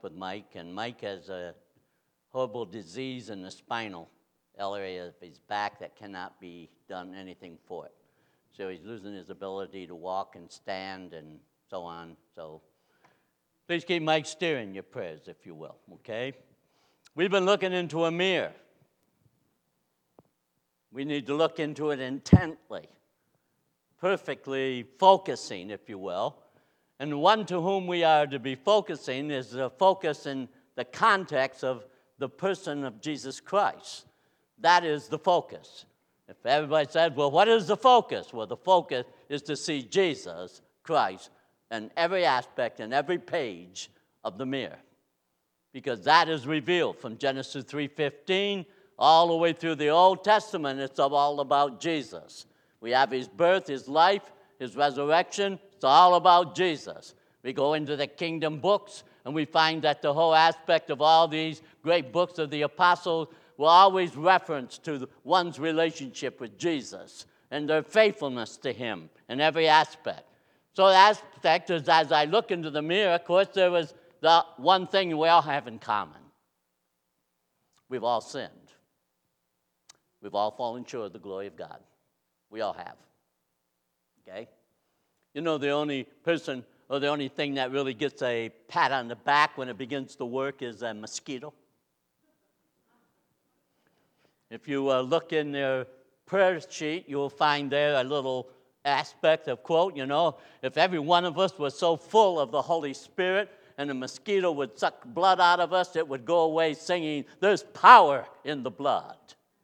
with Mike, and Mike has a horrible disease in the spinal area of his back that cannot be done anything for it. So he's losing his ability to walk and stand and so on. So please keep Mike Steer in your prayers, if you will, okay? We've been looking into a mirror. We need to look into it intently, perfectly focusing, if you will. And the one to whom we are to be focusing is the focus in the context of the person of Jesus Christ. That is the focus. If everybody said, well, what is the focus? Well, the focus is to see Jesus Christ in every aspect and every page of the mirror. Because that is revealed from Genesis 3:15 all the way through the Old Testament. It's all about Jesus. We have his birth, his life, his resurrection. It's all about Jesus. We go into the kingdom books, and we find that the whole aspect of all these great books of the apostles will always reference to one's relationship with Jesus and their faithfulness to him in every aspect. So the aspect is, as I look into the mirror, of course, there was the one thing we all have in common. We've all sinned. We've all fallen short of the glory of God. We all have. Okay? You know, the only person or the only thing that really gets a pat on the back when it begins to work is a mosquito. If you look in their prayer sheet, you'll find there a little aspect of quote, you know, if every one of us was so full of the Holy Spirit and a mosquito would suck blood out of us, it would go away singing, there's power in the blood.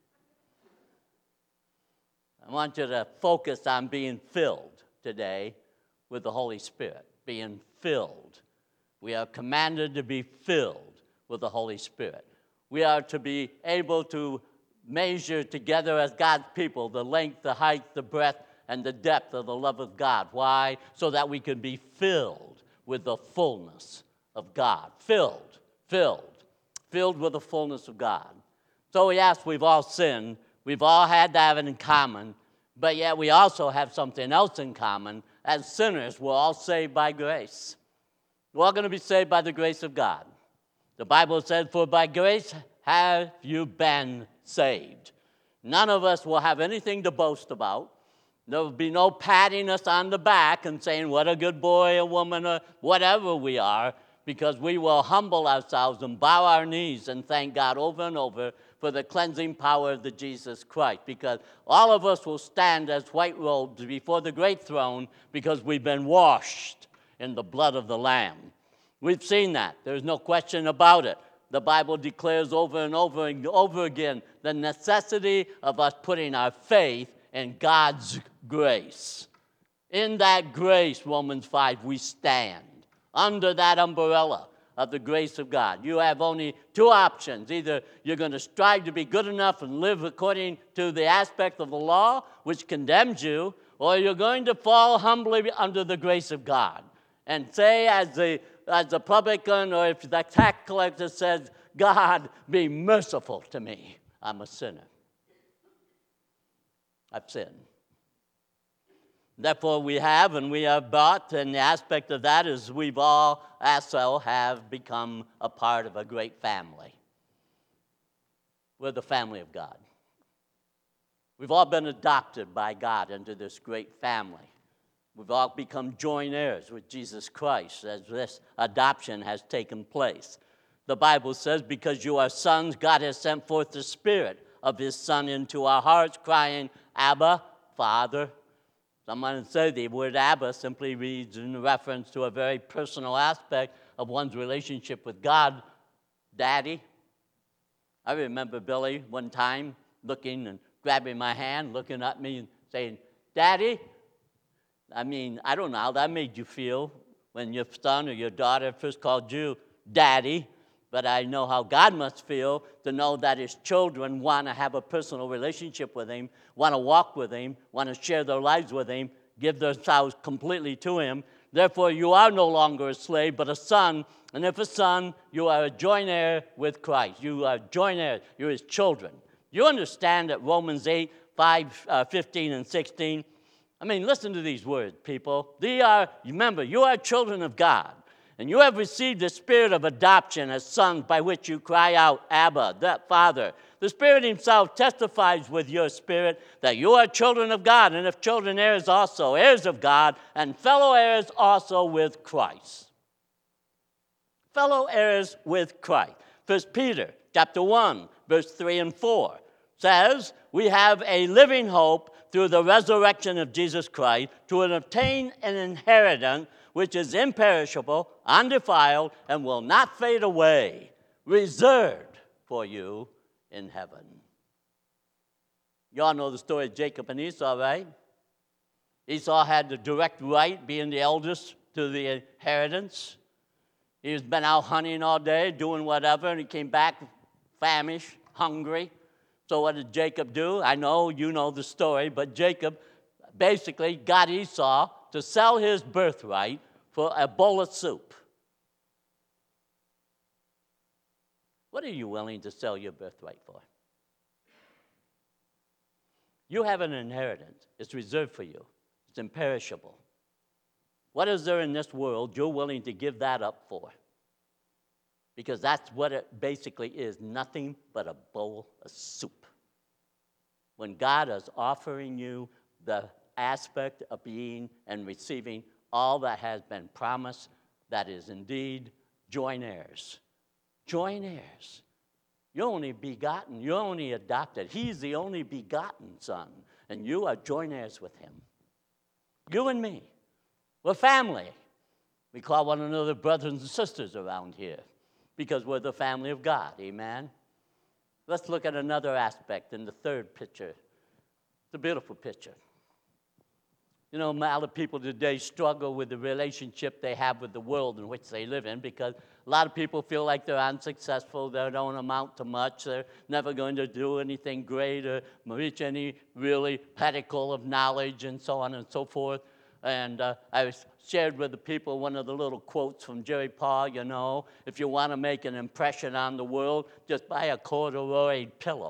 I want you to focus on being filled today with the Holy Spirit, being filled. We are commanded to be filled with the Holy Spirit. We are to be able to measure together as God's people the length, the height, the breadth, and the depth of the love of God. Why? So that we can be filled with the fullness of God. Filled with the fullness of God. So yes, we've all sinned. We've all had that in common, but yet we also have something else in common. As sinners, we're all saved by grace. We're all going to be saved by the grace of God. The Bible says, for by grace have you been saved. None of us will have anything to boast about. There will be no patting us on the back and saying, what a good boy, a woman, or whatever we are, because we will humble ourselves and bow our knees and thank God over and over for the cleansing power of the Jesus Christ, because all of us will stand as white robes before the great throne because we've been washed in the blood of the Lamb. We've seen that. There's no question about it. The Bible declares over and over again the necessity of us putting our faith in God's grace. In that grace, Romans 5, we stand under that umbrella of the grace of God. You have only two options. Either you're going to strive to be good enough and live according to the aspect of the law, which condemns you, or you're going to fall humbly under the grace of God and say, as the publican or if the tax collector says, God, be merciful to me. I'm a sinner. I've sinned. Therefore, we are bought, and the aspect of that is we've all also have become a part of a great family. We're the family of God. We've all been adopted by God into this great family. We've all become joint heirs with Jesus Christ as this adoption has taken place. The Bible says, because you are sons, God has sent forth the Spirit of his Son into our hearts, crying, Abba, Father. Someone said the word Abba simply reads in reference to a very personal aspect of one's relationship with God, Daddy. I remember Billy one time looking and grabbing my hand, looking at me and saying, Daddy. I mean, I don't know how that made you feel when your son or your daughter first called you Daddy, but I know how God must feel to know that his children want to have a personal relationship with him, want to walk with him, want to share their lives with him, give themselves completely to him. Therefore, you are no longer a slave, but a son. And if a son, you are a joint heir with Christ. You are joint heirs. You're his children. You understand that Romans 8, 15 and 16, I mean, listen to these words, people. Remember, you are children of God. And you have received the spirit of adoption as sons, by which you cry out, Abba, that Father. The Spirit himself testifies with your spirit that you are children of God, and if children, heirs also, heirs of God, and fellow heirs also with Christ. Fellow heirs with Christ. 1 Peter chapter 1, verse 3 and 4 says, we have a living hope through the resurrection of Jesus Christ to obtain an inheritance which is imperishable, undefiled, and will not fade away, reserved for you in heaven. You all know the story of Jacob and Esau, right? Esau had the direct right, being the eldest, to the inheritance. He's been out hunting all day, doing whatever, and he came back famished, hungry. So what did Jacob do? I know you know the story, but Jacob basically got Esau to sell his birthright for a bowl of soup. What are you willing to sell your birthright for? You have an inheritance. It's reserved for you. It's imperishable. What is there in this world you're willing to give that up for? Because that's what it basically is, nothing but a bowl of soup. When God is offering you the aspect of being and receiving all that has been promised, that is indeed joint heirs. Joint heirs. You're only begotten. You're only adopted. He's the only begotten son, and you are joint heirs with him. You and me. We're family. We call one another brothers and sisters around here because we're the family of God. Amen? Let's look at another aspect in the third picture. It's a beautiful picture. You know, a lot of people today struggle with the relationship they have with the world in which they live in because a lot of people feel like they're unsuccessful, they don't amount to much, they're never going to do anything great or reach any really pinnacle of knowledge and so on and so forth. And I shared with the people one of the little quotes from Jerry Paul, you know, if you want to make an impression on the world, just buy a corduroy pillow.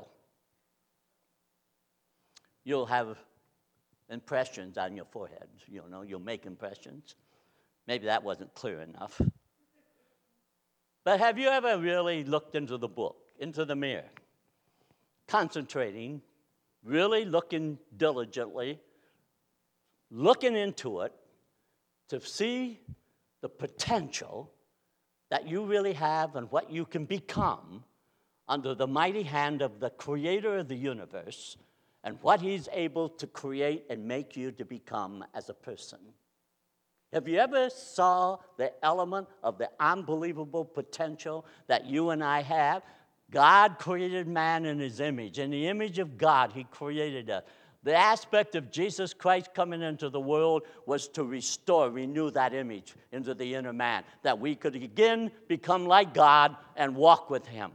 You'll have impressions on your forehead. You know, you'll make impressions. Maybe that wasn't clear enough. But have you ever really looked into the book, into the mirror, concentrating, really looking diligently, looking into it to see the potential that you really have and what you can become under the mighty hand of the creator of the universe and what he's able to create and make you to become as a person? Have you ever saw the element of the unbelievable potential that you and I have? God created man in his image. In the image of God, he created us. The aspect of Jesus Christ coming into the world was to restore, renew that image into the inner man, that we could again become like God and walk with him.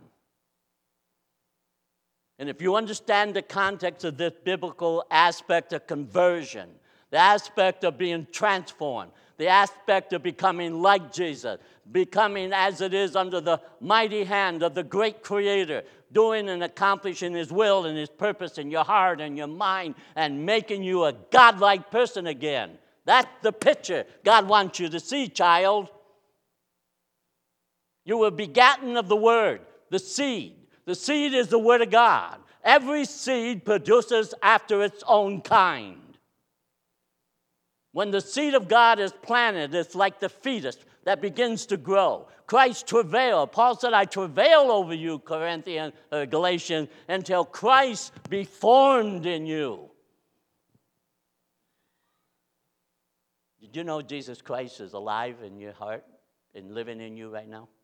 And if you understand the context of this biblical aspect of conversion, the aspect of being transformed, the aspect of becoming like Jesus, becoming as it is under the mighty hand of the great Creator, doing and accomplishing his will and his purpose in your heart and your mind and making you a godlike person again. That's the picture God wants you to see, child. You were begotten of the Word, the seed. The seed is the Word of God. Every seed produces after its own kind. When the seed of God is planted, it's like the fetus that begins to grow. Christ travailed. Paul said, I travail over you, Galatians, until Christ be formed in you. Did you know Jesus Christ is alive in your heart and living in you right now?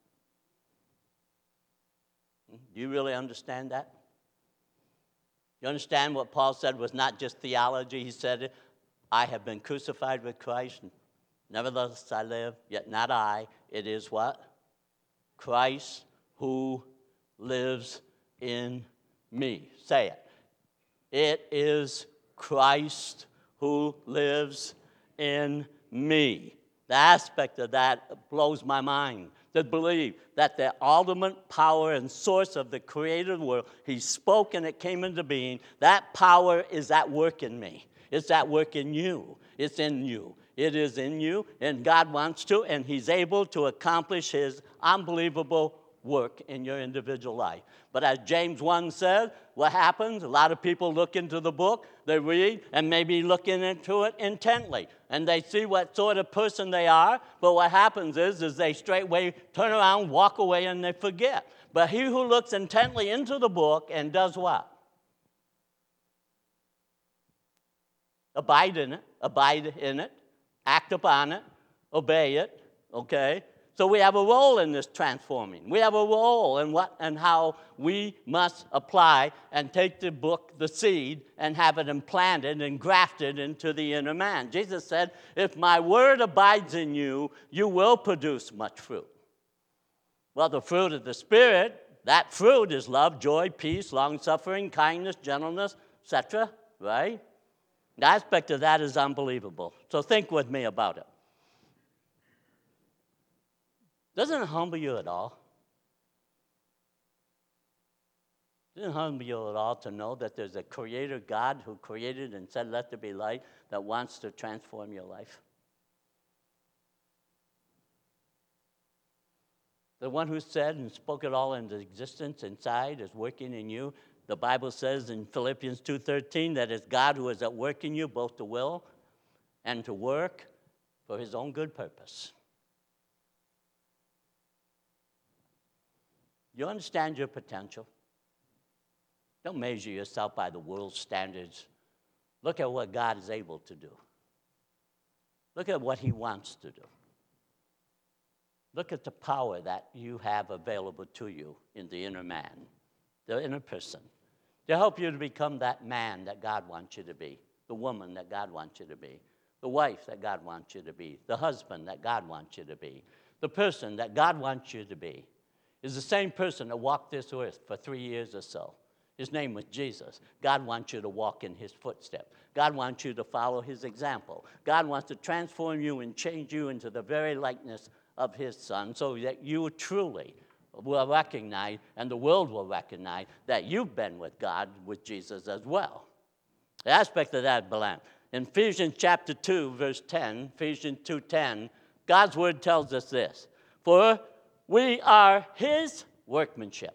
Do you really understand that? You understand what Paul said was not just theology? He said, I have been crucified with Christ. Nevertheless I live, yet not I. It is what? Christ who lives in me. Say it. It is Christ who lives in me. The aspect of that blows my mind. To believe that the ultimate power and source of the created world, he spoke and it came into being, that power is at work in me. It's at work in you. It's in you. It is in you, and God wants to, and He's able to accomplish His unbelievable work in your individual life. But as James 1 says, what happens? A lot of people look into the book, they read, and maybe looking into it intently, and they see what sort of person they are, but what happens is they straightway turn around, walk away, and they forget. But he who looks intently into the book and does what? Abide in it, act upon it, obey it, okay? So we have a role in this transforming. We have a role in what and how we must apply and take the book, the seed, and have it implanted and grafted into the inner man. Jesus said, if my word abides in you, you will produce much fruit. Well, the fruit of the Spirit, that fruit is love, joy, peace, long-suffering, kindness, gentleness, etc., right? The aspect of that is unbelievable. So think with me about it. Doesn't it humble you at all? Doesn't it humble you at all to know that there's a creator God who created and said, let there be light, that wants to transform your life? The one who said and spoke it all into existence inside is working in you. The Bible says in Philippians 2:13 that it's God who is at work in you, both to will and to work for His own good purpose. You understand your potential? Don't measure yourself by the world's standards. Look at what God is able to do. Look at what He wants to do. Look at the power that you have available to you in the inner man, the inner person, to help you to become that man that God wants you to be, the woman that God wants you to be, the wife that God wants you to be, the husband that God wants you to be, the person that God wants you to be. Is the same person that walked this earth for 3 years or so. His name was Jesus. God wants you to walk in His footsteps. God wants you to follow His example. God wants to transform you and change you into the very likeness of His Son, so that you truly will recognize, and the world will recognize, that you've been with God, with Jesus as well. The aspect of that belongs. In Ephesians chapter 2, verse 10, Ephesians 2:10, God's word tells us this, for we are His workmanship.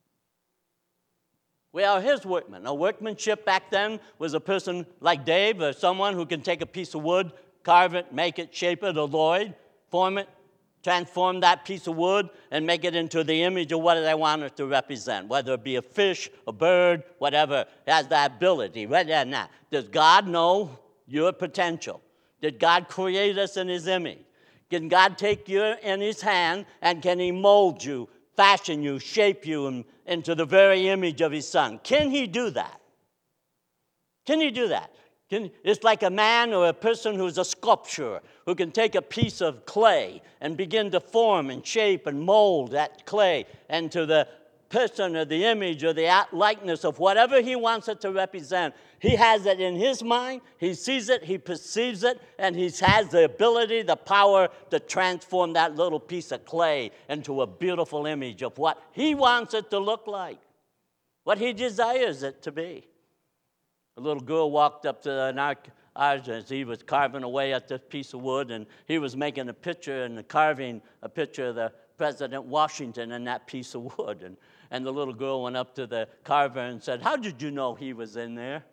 We are His workmen. A workmanship back then was a person like Dave, or someone who can take a piece of wood, carve it, make it, shape it, alloy, form it, transform that piece of wood, and make it into the image of what they want it to represent, whether it be a fish, a bird, whatever, has that ability. Right there now. Does God know your potential? Did God create us in His image? Can God take you in His hand, and can He mold you, fashion you, shape you into the very image of His Son? Can He do that? Can He do that? It's like a man or a person who's a sculptor who can take a piece of clay and begin to form and shape and mold that clay into the person or the image or the likeness of whatever he wants it to represent. He has it in his mind, he sees it, he perceives it, and he has the ability, the power to transform that little piece of clay into a beautiful image of what he wants it to look like, what he desires it to be. A little girl walked up to an artist as he was carving away at this piece of wood, and he was making a picture and carving a picture of the President Washington in that piece of wood. And the little girl went up to the carver and said, "How did you know he was in there?"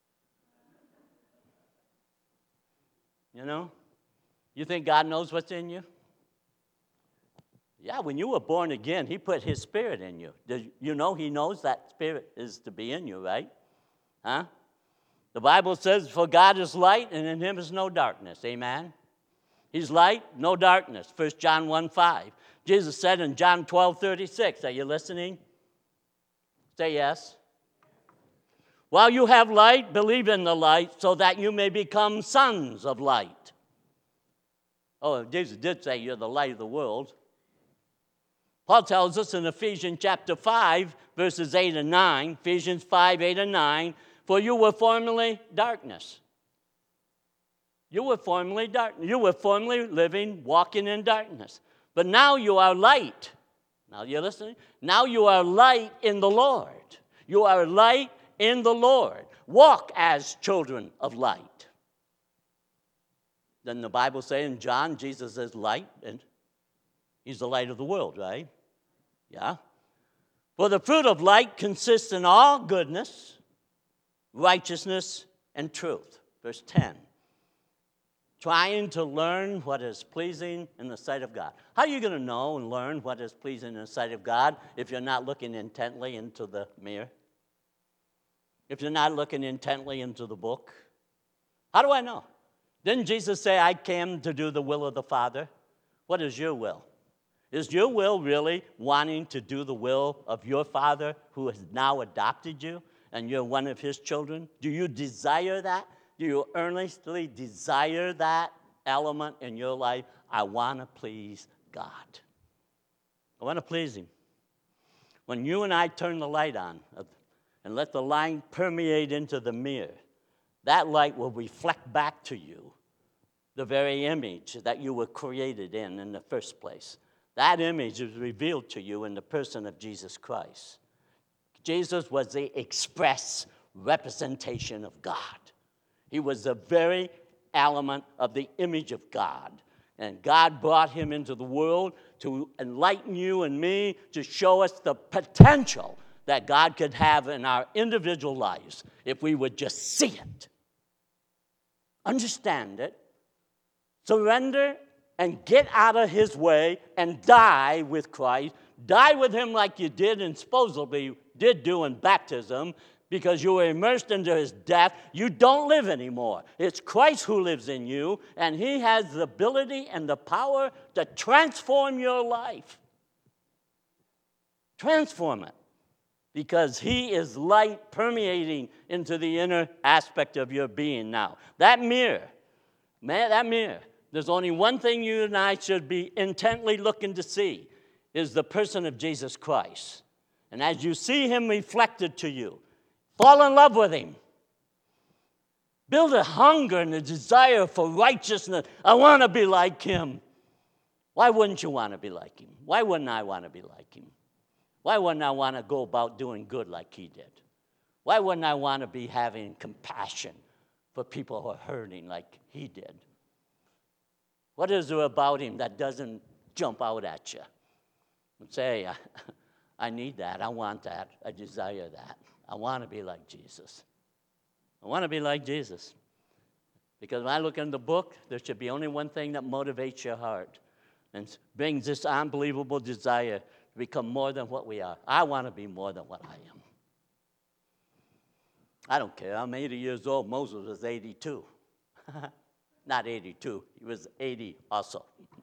You know? You think God knows what's in you? Yeah, when you were born again, He put His Spirit in you. Did you know He knows that Spirit is to be in you, right? Huh? The Bible says, for God is light, and in Him is no darkness. Amen? He's light, no darkness. 1 John 1:5. Jesus said in John 12:36, are you listening? Say yes. While you have light, believe in the light, so that you may become sons of light. Oh, Jesus did say you're the light of the world. Paul tells us in Ephesians chapter 5, verses 8 and 9, Ephesians 5, 8 and 9, for you were formerly darkness. You were formerly darkness. You were formerly living, walking in darkness. But now you are light. Now you're listening? Now you are light in the Lord. You are light in the Lord. Walk as children of light. Doesn't the Bible say in John, Jesus is light, and he's the light of the world, right? Yeah. For the fruit of light consists in all goodness, righteousness, and truth. Verse 10. Trying to learn what is pleasing in the sight of God. How are you going to know and learn what is pleasing in the sight of God if you're not looking intently into the mirror? If you're not looking intently into the book? How do I know? Didn't Jesus say, I came to do the will of the Father? What is your will? Is your will really wanting to do the will of your Father who has now adopted you and you're one of his children? Do you desire that? Do you earnestly desire that element in your life? I want to please God. I want to please him. When you and I turn the light on and let the light permeate into the mirror, that light will reflect back to you the very image that you were created in the first place. That image is revealed to you in the person of Jesus Christ. Jesus was the express representation of God. He was the very element of the image of God. And God brought him into the world to enlighten you and me, to show us the potential that God could have in our individual lives if we would just see it, understand it, surrender, and get out of his way and die with Christ. Die with him like you did and supposedly did do in baptism, because you were immersed into his death. You don't live anymore. It's Christ who lives in you, and he has the ability and the power to transform your life. Transform it, because he is light permeating into the inner aspect of your being now. That mirror, there's only one thing you and I should be intently looking to see, is the person of Jesus Christ. And as you see him reflected to you, fall in love with him. Build a hunger and a desire for righteousness. I want to be like him. Why wouldn't you want to be like him? Why wouldn't I want to be like him? Why wouldn't I want to go about doing good like he did? Why wouldn't I want to be having compassion for people who are hurting like he did? What is there about him that doesn't jump out at you and say, I need that, I want that, I desire that. I want to be like Jesus. I want to be like Jesus. Because when I look in the book, there should be only one thing that motivates your heart and brings this unbelievable desire to become more than what we are. I want to be more than what I am. I don't care. I'm 80 years old. Moses was 82. Not 82. He was 80 also.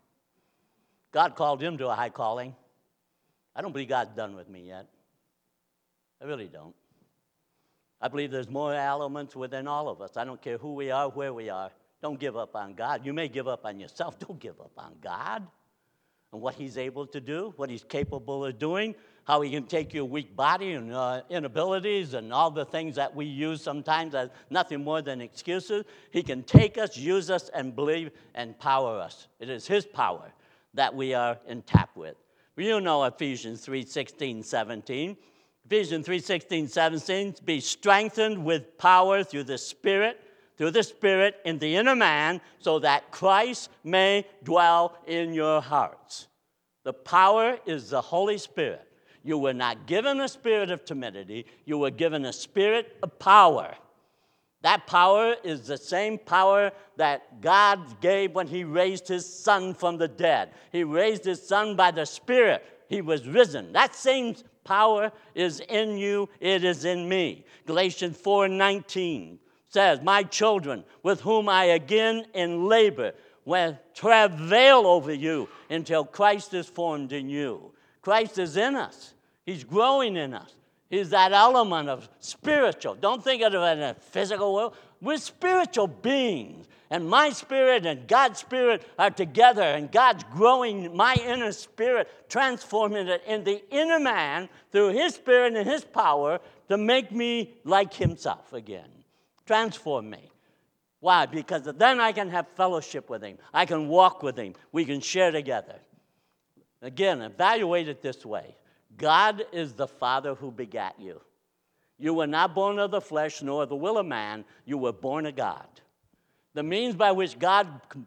God called him to a high calling. I don't believe God's done with me yet. I really don't. I believe there's more elements within all of us. I don't care who we are, where we are. Don't give up on God. You may give up on yourself. Don't give up on God and what he's able to do, what he's capable of doing, how he can take your weak body and inabilities and all the things that we use sometimes as nothing more than excuses. He can take us, use us, and believe and empower us. It is his power that we are in tap with. You know Ephesians 3:16, 17. Ephesians 3:16, 17, be strengthened with power through the Spirit in the inner man, so that Christ may dwell in your hearts. The power is the Holy Spirit. You were not given a spirit of timidity. You were given a spirit of power. That power is the same power that God gave when he raised his Son from the dead. He raised his Son by the Spirit. He was risen. That same power is in you. It is in me. Galatians 4:19 says, my children, with whom I again in labor, will travail over you until Christ is formed in you. Christ is in us. He's growing in us. He's that element of spiritual. Don't think of it in a physical world. We're spiritual beings. And my spirit and God's spirit are together. And God's growing my inner spirit, transforming it in the inner man through his spirit and his power to make me like himself again. Transform me. Why? Because then I can have fellowship with him. I can walk with him. We can share together. Again, evaluate it this way. God is the Father who begat you. You were not born of the flesh nor of the will of man. You were born of God. The means by which God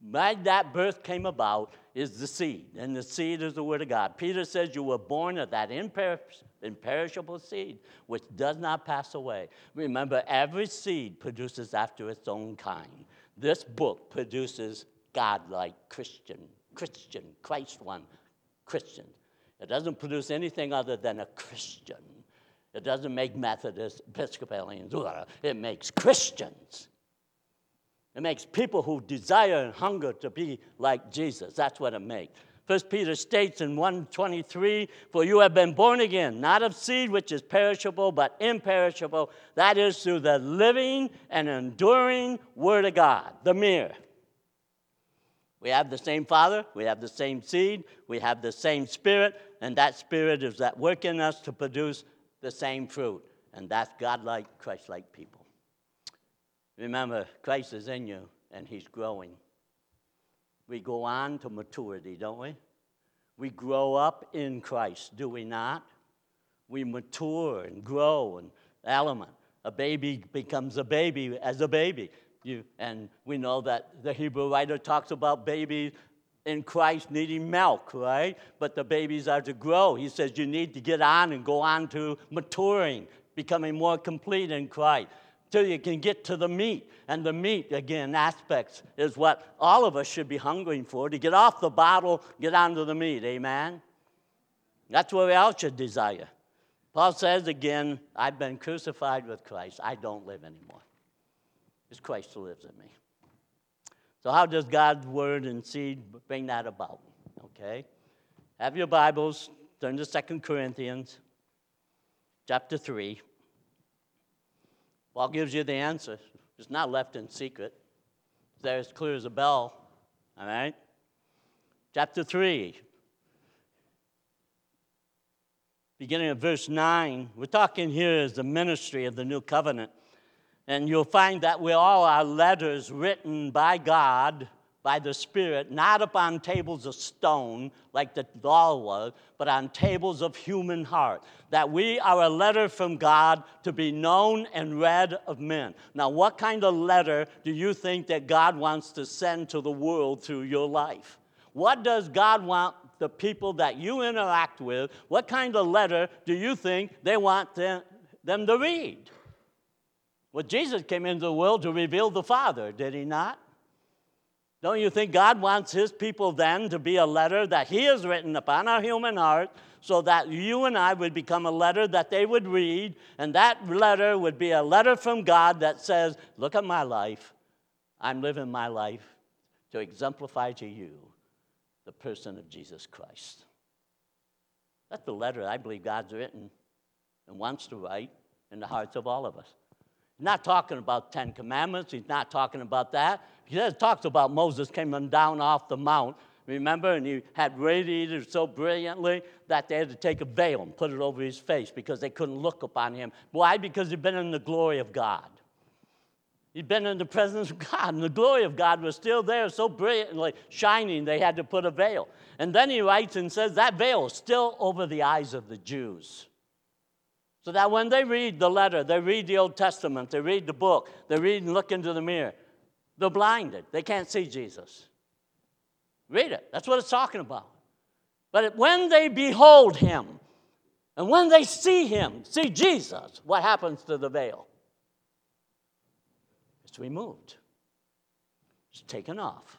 Why that birth came about is the seed, and the seed is the Word of God. Peter says you were born of that imperishable seed, which does not pass away. Remember, every seed produces after its own kind. This book produces God-like Christian, Christ one Christian. It doesn't produce anything other than a Christian. It doesn't make Methodists, Episcopalians. It makes Christians. It makes people who desire and hunger to be like Jesus. That's what it makes. 1 Peter states in 1:23, "For you have been born again, not of seed which is perishable, but imperishable. That is through the living and enduring Word of God," the mirror. We have the same Father, we have the same seed, we have the same Spirit, and that Spirit is at work in us to produce the same fruit, and that's God-like, Christ-like people. Remember, Christ is in you, and He's growing. We go on to maturity, don't we? We grow up in Christ, do we not? We mature and grow and element. A baby becomes a baby as a baby. And we know that the Hebrew writer talks about babies in Christ needing milk, right? But the babies are to grow. He says you need to get on and go on to maturing, becoming more complete in Christ, till you can get to the meat. And the meat, again, aspects is what all of us should be hungering for, to get off the bottle, get onto the meat, amen? That's what we all should desire. Paul says again, I've been crucified with Christ. I don't live anymore. It's Christ who lives in me. So how does God's word and seed bring that about? Okay? Have your Bibles, turn to 2 Corinthians chapter 3. Paul gives you the answer. It's not left in secret. It's there as clear as a bell. All right? Chapter 3. Beginning of verse 9. We're talking here is the ministry of the new covenant. And you'll find that we all are letters written by God, by the Spirit, not upon tables of stone like the law was, but on tables of human heart. That we are a letter from God to be known and read of men. Now, what kind of letter do you think that God wants to send to the world through your life? What does God want the people that you interact with, what kind of letter do you think they want them to read? Well, Jesus came into the world to reveal the Father, did He not? Don't you think God wants His people then to be a letter that He has written upon our human heart so that you and I would become a letter that they would read, and that letter would be a letter from God that says, look at my life. I'm living my life to exemplify to you the person of Jesus Christ. That's the letter I believe God's written and wants to write in the hearts of all of us. He's not talking about 10 Commandments. He's not talking about that. He talks about Moses coming down off the mount, remember? And he had radiated so brilliantly that they had to take a veil and put it over his face because they couldn't look upon him. Why? Because he'd been in the glory of God. He'd been in the presence of God, and the glory of God was still there, so brilliantly shining, they had to put a veil. And then he writes and says that veil is still over the eyes of the Jews. So that when they read the letter, they read the Old Testament, they read the book, they read and look into the mirror, they're blinded. They can't see Jesus. Read it. That's what it's talking about. But when they behold Him, and when they see Him, see Jesus, what happens to the veil? It's removed. It's taken off.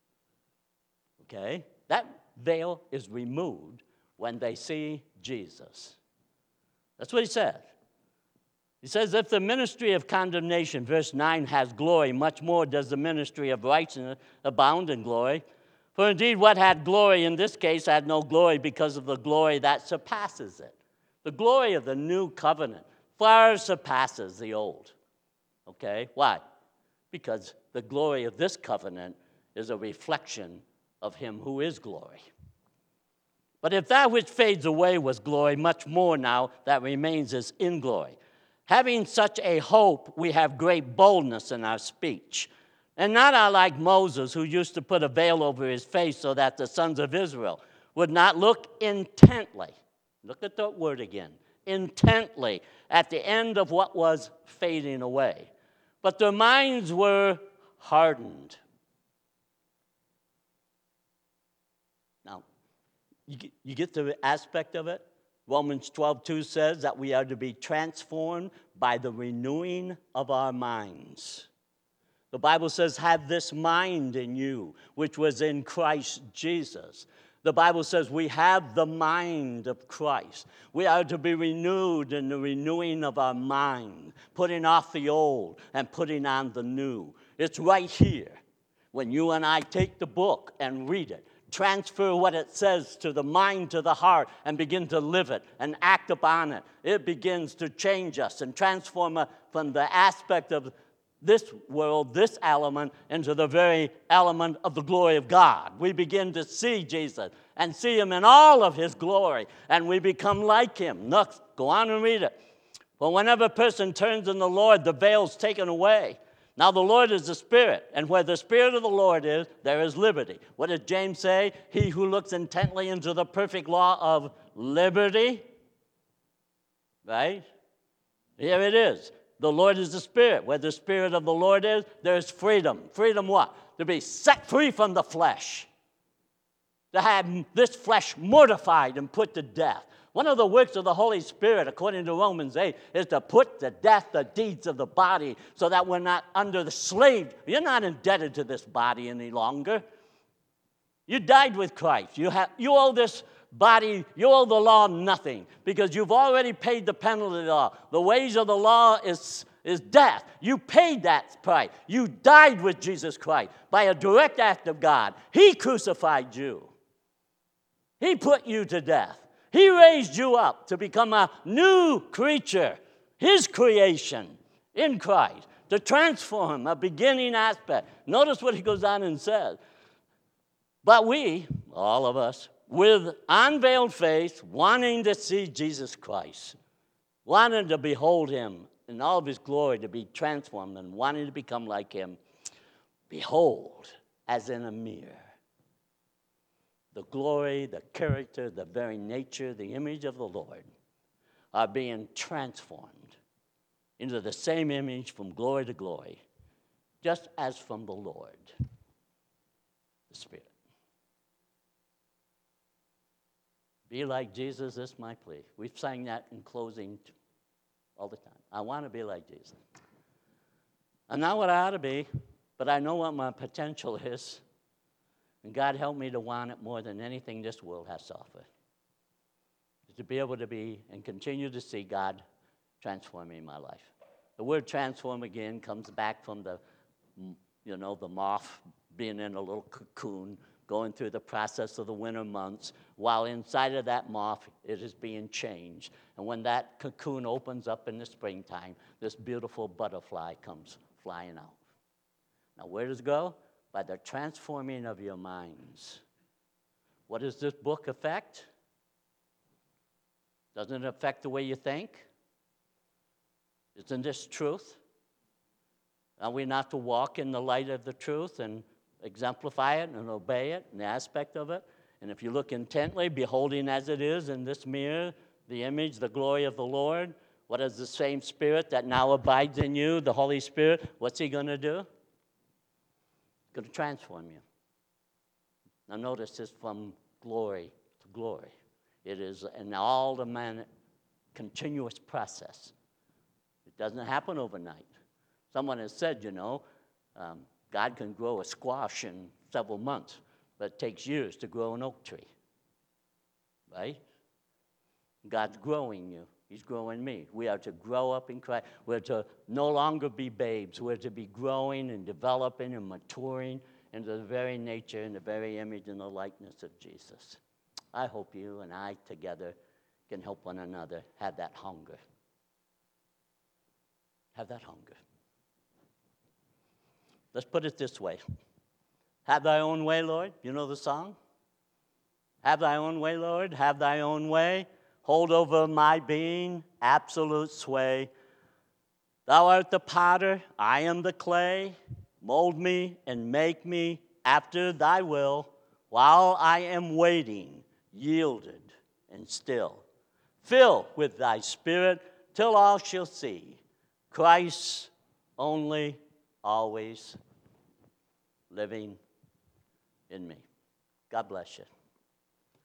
Okay? That veil is removed when they see Jesus. That's what he said. He says, if the ministry of condemnation, verse 9, has glory, much more does the ministry of righteousness abound in glory. For indeed, what had glory in this case had no glory because of the glory that surpasses it. The glory of the new covenant far surpasses the old. Okay? Why? Because the glory of this covenant is a reflection of Him who is glory. But if that which fades away was glory, much more now that remains is in glory. Having such a hope, we have great boldness in our speech. And not like Moses, who used to put a veil over his face so that the sons of Israel would not look intently. Look at that word again. Intently at the end of what was fading away. But their minds were hardened. You get the aspect of it? Romans 12:2 says that we are to be transformed by the renewing of our minds. The Bible says, have this mind in you, which was in Christ Jesus. The Bible says we have the mind of Christ. We are to be renewed in the renewing of our mind, putting off the old and putting on the new. It's right here. When you and I take the book and read it, transfer what it says to the mind, to the heart, and begin to live it and act upon it, it begins to change us and transform us from the aspect of this world, this element, into the very element of the glory of God. We begin to see Jesus and see him in all of his glory, and we become like him. Look, go on and read it. For whenever a person turns in the Lord, the veil's taken away. Now the Lord is the Spirit, and where the Spirit of the Lord is, there is liberty. What did James say? He who looks intently into the perfect law of liberty. Right? Here it is. The Lord is the Spirit. Where the Spirit of the Lord is, there is freedom. Freedom what? To be set free from the flesh. To have this flesh mortified and put to death. One of the works of the Holy Spirit, according to Romans 8, is to put to death the deeds of the body so that we're not under the slave. You're not indebted to this body any longer. You died with Christ. You owe this body, you owe the law nothing because you've already paid the penalty of the law. The wage of the law is death. You paid that price. You died with Jesus Christ by a direct act of God. He crucified you. He put you to death. He raised you up to become a new creature, his creation in Christ, to transform a beginning aspect. Notice what he goes on and says. But we, all of us, with unveiled face, wanting to see Jesus Christ, wanting to behold him in all of his glory, to be transformed and wanting to become like him, behold, as in a mirror, the glory, the character, the very nature, the image of the Lord are being transformed into the same image from glory to glory, just as from the Lord, the Spirit. Be like Jesus, is my plea. We've sang that in closing all the time. I want to be like Jesus. I'm not what I ought to be, but I know what my potential is. And God help me to want it more than anything this world has to offer. To be able to be and continue to see God transforming my life. The word transform again comes back from the moth being in a little cocoon, going through the process of the winter months, while inside of that moth it is being changed. And when that cocoon opens up in the springtime, this beautiful butterfly comes flying out. Now where does it go? By the transforming of your minds. What does this book affect? Doesn't it affect the way you think? Isn't this truth? Are we not to walk in the light of the truth and exemplify it and obey it, an aspect of it? And if you look intently, beholding as it is in this mirror, the image, the glory of the Lord, what is the same Spirit that now abides in you, the Holy Spirit, what's he going to do? Going to transform you. Now notice this from glory to glory. It is an all-the-man continuous process. It doesn't happen overnight. Someone has said, God can grow a squash in several months, but it takes years to grow an oak tree. Right? God's growing you. He's growing me. We are to grow up in Christ. We're to no longer be babes. We're to be growing and developing and maturing into the very nature and the very image and the likeness of Jesus. I hope you and I together can help one another have that hunger. Have that hunger. Let's put it this way. Have thy own way, Lord. You know the song? Have thy own way, Lord. Have thy own way. Hold over my being, absolute sway. Thou art the potter, I am the clay. Mold me and make me after thy will, while I am waiting, yielded and still. Fill with thy Spirit till all shall see Christ only, always living in me. God bless you.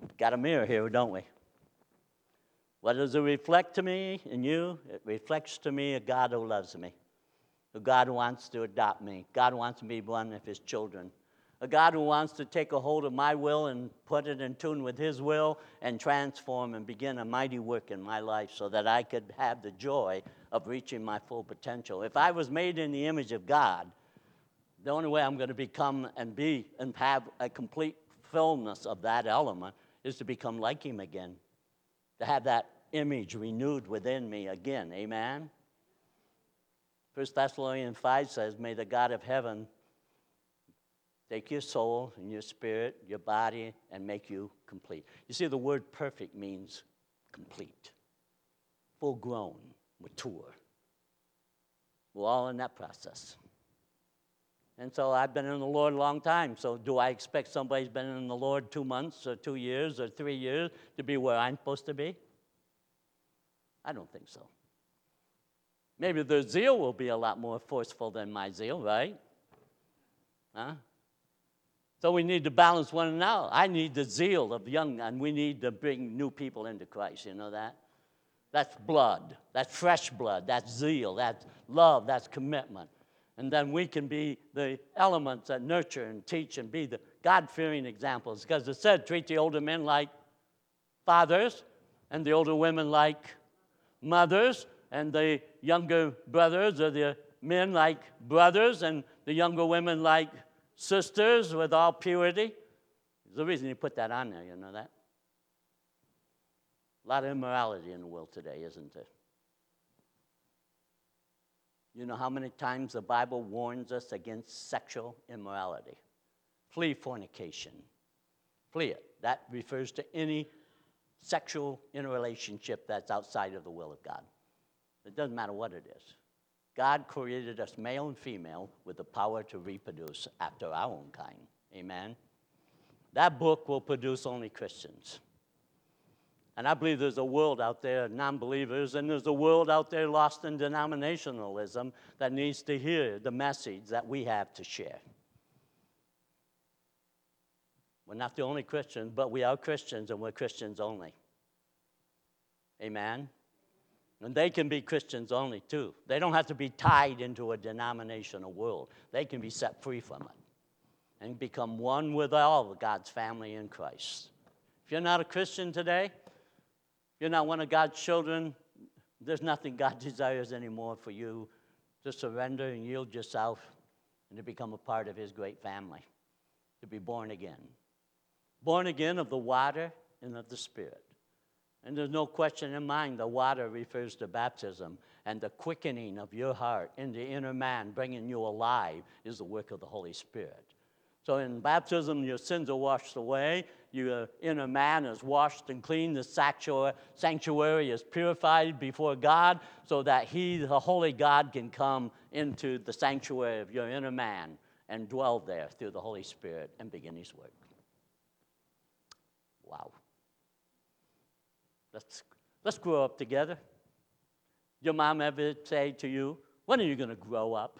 Got a mirror here, don't we? What does it reflect to me and you? It reflects to me a God who loves me, a God who wants to adopt me. God wants to be one of his children. A God who wants to take a hold of my will and put it in tune with his will and transform and begin a mighty work in my life so that I could have the joy of reaching my full potential. If I was made in the image of God, the only way I'm going to become and be and have a complete fullness of that element is to become like him again, to have that image renewed within me again. Amen? 1 Thessalonians 5 says, may the God of heaven take your soul and your spirit, your body, and make you complete. You see, the word perfect means complete, full grown, mature. We're all in that process. And so I've been in the Lord a long time. So do I expect somebody who's been in the Lord 2 months or 2 years or 3 years to be where I'm supposed to be? I don't think so. Maybe their zeal will be a lot more forceful than my zeal, right? Huh? So we need to balance one another. I need the zeal of young, and we need to bring new people into Christ. You know that? That's blood. That's fresh blood. That's zeal. That's love. That's commitment. And then we can be the elements that nurture and teach and be the God-fearing examples. Because it said, treat the older men like fathers, and the older women like mothers, and the younger brothers or the men like brothers, and the younger women like sisters with all purity. There's a reason you put that on there, you know that? A lot of immorality in the world today, isn't there? You know how many times the Bible warns us against sexual immorality? Flee fornication. Flee it. That refers to any sexual interrelationship that's outside of the will of God. It doesn't matter what it is. God created us male and female with the power to reproduce after our own kind. Amen? That book will produce only Christians. And I believe there's a world out there, non-believers, and there's a world out there lost in denominationalism that needs to hear the message that we have to share. We're not the only Christians, but we are Christians, and we're Christians only. Amen? And they can be Christians only, too. They don't have to be tied into a denominational world. They can be set free from it and become one with all of God's family in Christ. If you're not a Christian today, if you're not one of God's children, there's nothing God desires anymore for you to surrender and yield yourself and to become a part of his great family, to be born again. Born again of the water and of the Spirit. And there's no question in mind, the water refers to baptism, and the quickening of your heart in the inner man, bringing you alive, is the work of the Holy Spirit. So in baptism, your sins are washed away, your inner man is washed and clean, the sanctuary is purified before God, so that he, the holy God, can come into the sanctuary of your inner man and dwell there through the Holy Spirit and begin his work. Wow. Let's grow up together. Your mom ever say to you, when are you going to grow up?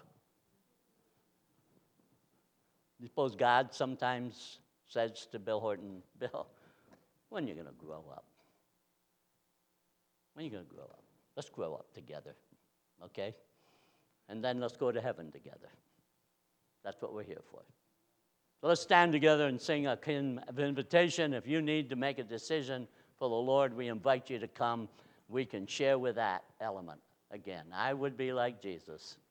You suppose God sometimes says to Bill Horton, Bill, when are you going to grow up? When are you going to grow up? Let's grow up together, okay? And then let's go to heaven together. That's what we're here for. So let's stand together and sing a hymn of invitation. If you need to make a decision for the Lord, we invite you to come. We can share with that element again. I would be like Jesus.